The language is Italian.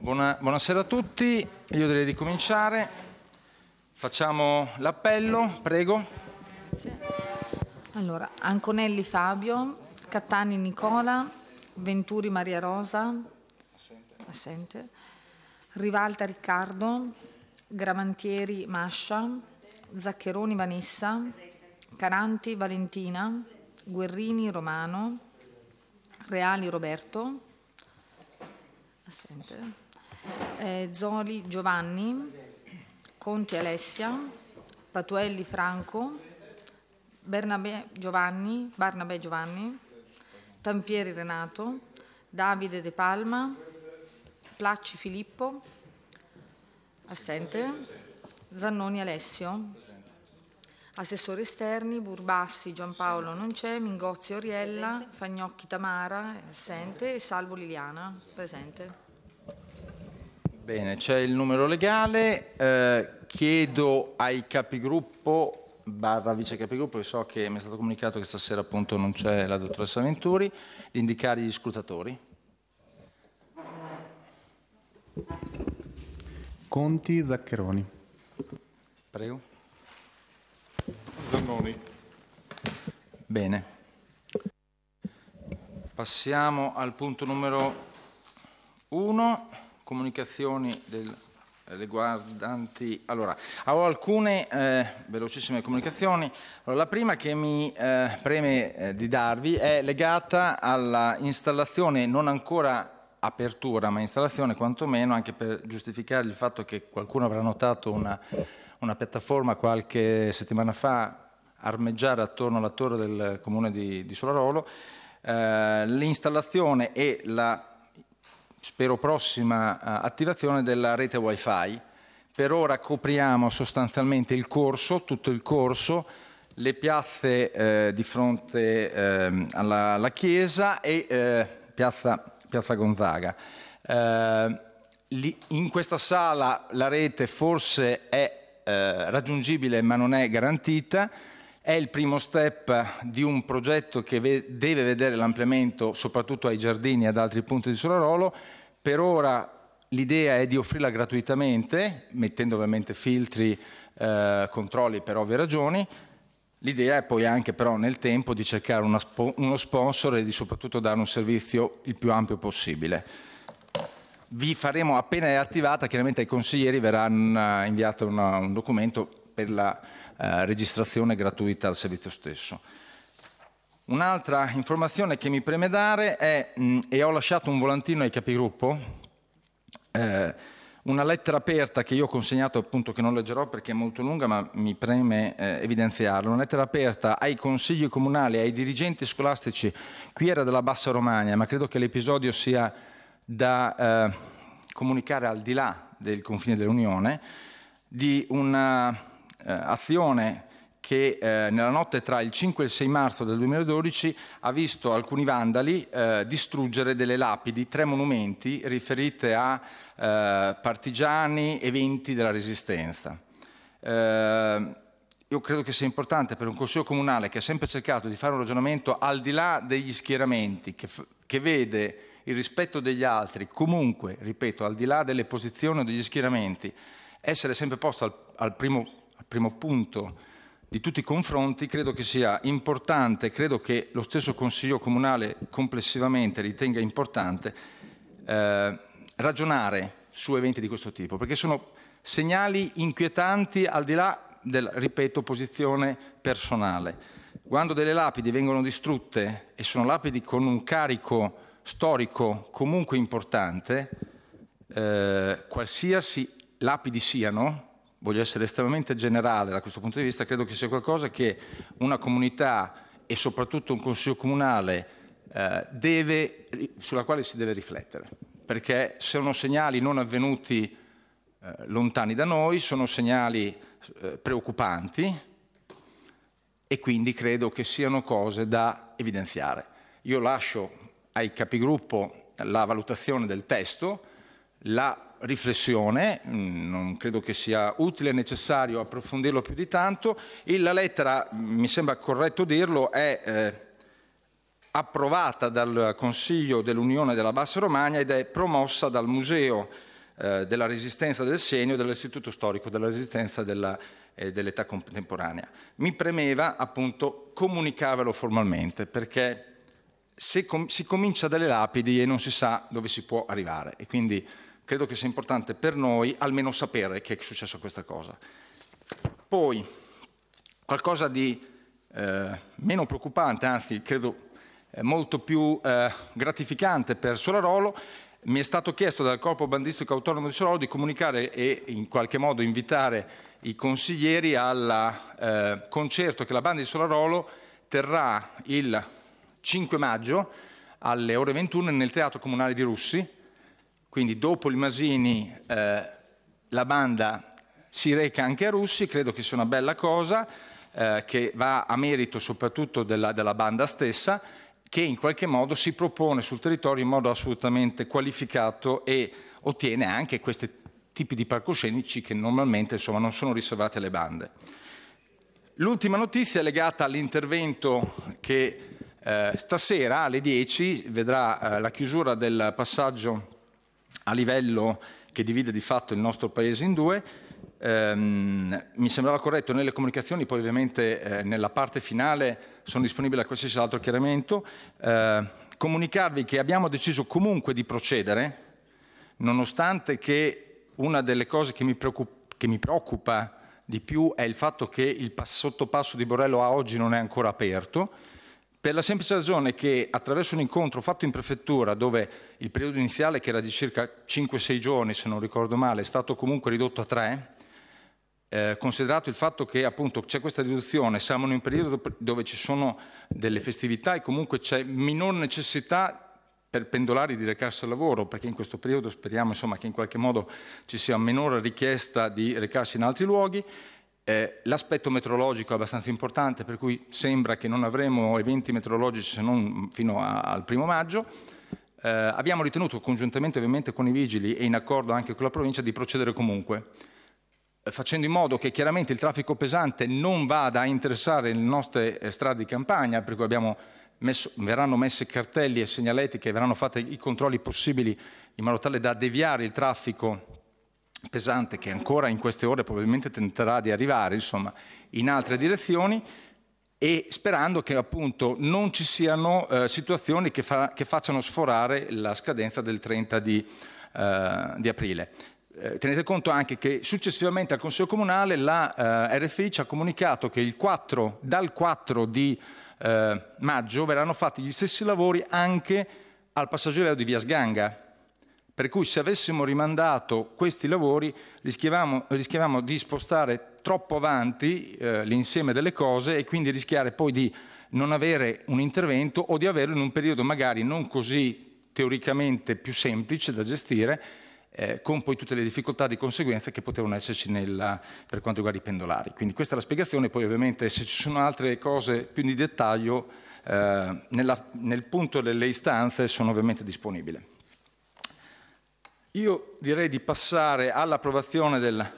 Buonasera a tutti, io direi di cominciare. Facciamo l'appello, prego. Grazie. Allora, Anconelli Fabio, Cattani Nicola, Venturi Maria Rosa, assente. Rivalta Riccardo, Gramantieri Mascia, Zaccheroni Vanessa, Caranti Valentina, Guerrini Romano, Reali Roberto, assente. Zoli Giovanni, Conti Alessia, Patuelli Franco, Barnabè Giovanni, Tampieri Renato, Davide De Palma, Placci Filippo, assente. Zannoni Alessio, assessori esterni, Burbassi Giampaolo non c'è, Mingozzi Oriella, Fagnocchi Tamara, assente, e Salvo Liliana, presente. Bene, c'è il numero legale, chiedo ai capigruppo / vice capigruppo, che so che mi è stato comunicato che stasera appunto non c'è la dottoressa Venturi, di indicare gli scrutatori. Conti, Zaccheroni. Prego. Zannoni. Bene. Passiamo al punto numero 1, comunicazioni riguardanti. Allora, ho alcune velocissime comunicazioni. Allora, la prima che mi preme di darvi è legata alla installazione, non ancora apertura, ma installazione quantomeno, anche per giustificare il fatto che qualcuno avrà notato una piattaforma qualche settimana fa armeggiare attorno alla torre del comune di Solarolo, l'installazione e la spero prossima attivazione della rete wifi. Per ora copriamo sostanzialmente il corso, tutto il corso, le piazze di fronte alla chiesa e piazza Gonzaga. In questa sala la rete forse è raggiungibile ma non è garantita. È il primo step di un progetto che deve vedere l'ampliamento soprattutto ai giardini e ad altri punti di Solarolo. Per ora l'idea è di offrirla gratuitamente, mettendo ovviamente filtri, controlli per ovvie ragioni. L'idea è poi anche però nel tempo di cercare uno sponsor e di soprattutto dare un servizio il più ampio possibile. Vi faremo, appena è attivata, chiaramente ai consiglieri verrà inviato un documento per la registrazione gratuita al servizio stesso. Un'altra informazione che mi preme dare è, e ho lasciato un volantino ai capigruppo, una lettera aperta che io ho consegnato, appunto, che non leggerò perché è molto lunga, ma mi preme evidenziarlo. Una lettera aperta ai consigli comunali, ai dirigenti scolastici. Qui era della Bassa Romagna, ma credo che l'episodio sia da comunicare al di là del confine dell'Unione, di una azione che nella notte tra il 5 e il 6 marzo del 2012 ha visto alcuni vandali distruggere delle lapidi, 3 monumenti riferite a partigiani, eventi della Resistenza. Io credo che sia importante per un consiglio comunale che ha sempre cercato di fare un ragionamento al di là degli schieramenti, che vede il rispetto degli altri, comunque, ripeto, al di là delle posizioni o degli schieramenti, essere sempre posto al primo punto di tutti i confronti. Credo che sia importante, credo che lo stesso Consiglio Comunale complessivamente ritenga importante ragionare su eventi di questo tipo, perché sono segnali inquietanti al di là del, ripeto, posizione personale. Quando delle lapidi vengono distrutte e sono lapidi con un carico storico comunque importante, qualsiasi lapidi siano, voglio essere estremamente generale da questo punto di vista, credo che sia qualcosa che una comunità e soprattutto un consiglio comunale sulla quale si deve riflettere, perché sono segnali non avvenuti lontani da noi, sono segnali preoccupanti e quindi credo che siano cose da evidenziare. Io lascio ai capigruppo la valutazione del testo, la riflessione, non credo che sia utile e necessario approfondirlo più di tanto. La lettera, mi sembra corretto dirlo, è approvata dal Consiglio dell'Unione della Bassa Romagna ed è promossa dal Museo della resistenza del Senio, dell'Istituto Storico della Resistenza dell'età contemporanea. Mi premeva appunto comunicarvelo formalmente, perché si comincia dalle lapidi e non si sa dove si può arrivare, e quindi credo che sia importante per noi almeno sapere che è successa questa cosa. Poi, qualcosa di meno preoccupante, anzi credo molto più gratificante per Solarolo. Mi è stato chiesto dal Corpo Bandistico Autonomo di Solarolo di comunicare e in qualche modo invitare i consiglieri al concerto che la banda di Solarolo terrà il 5 maggio alle ore 21 nel Teatro Comunale di Russi. Quindi dopo il Masini la banda si reca anche a Russi, credo che sia una bella cosa, che va a merito soprattutto della banda stessa, che in qualche modo si propone sul territorio in modo assolutamente qualificato e ottiene anche questi tipi di palcoscenici che normalmente insomma, non sono riservati alle bande. L'ultima notizia è legata all'intervento che stasera alle 10 vedrà la chiusura del passaggio a livello che divide di fatto il nostro Paese in due. Mi sembrava corretto nelle comunicazioni, poi ovviamente nella parte finale sono disponibile a qualsiasi altro chiarimento, comunicarvi che abbiamo deciso comunque di procedere, nonostante che una delle cose che mi preoccupa di più è il fatto che il sottopasso di Borello a oggi non è ancora aperto, per la semplice ragione che attraverso un incontro fatto in prefettura, dove il periodo iniziale, che era di circa 5-6 giorni se non ricordo male, è stato comunque ridotto a 3, considerato il fatto che appunto c'è questa riduzione, siamo in un periodo dove ci sono delle festività e comunque c'è minor necessità per pendolari di recarsi al lavoro, perché in questo periodo speriamo insomma, che in qualche modo ci sia minore richiesta di recarsi in altri luoghi. L'aspetto meteorologico è abbastanza importante, per cui sembra che non avremo eventi meteorologici se non fino al 1° maggio. Abbiamo ritenuto congiuntamente ovviamente con i vigili e in accordo anche con la provincia di procedere comunque, facendo in modo che chiaramente il traffico pesante non vada a interessare le nostre strade di campagna, per cui verranno messi cartelli e segnaletiche, verranno fatti i controlli possibili in modo tale da deviare il traffico pesante che ancora in queste ore probabilmente tenterà di arrivare insomma, in altre direzioni, e sperando che appunto non ci siano situazioni che facciano sforare la scadenza del 30 di aprile. Tenete conto anche che successivamente al Consiglio Comunale la RFI ci ha comunicato che dal 4 di maggio verranno fatti gli stessi lavori anche al passaggio aereo di Via Sganga, per cui se avessimo rimandato questi lavori rischiavamo di spostare troppo avanti l'insieme delle cose e quindi rischiare poi di non avere un intervento o di averlo in un periodo magari non così teoricamente più semplice da gestire, con poi tutte le difficoltà di conseguenza che potevano esserci per quanto riguarda i pendolari. Quindi questa è la spiegazione, poi ovviamente se ci sono altre cose più di dettaglio nel punto delle istanze sono ovviamente disponibile. Io direi di passare all'approvazione del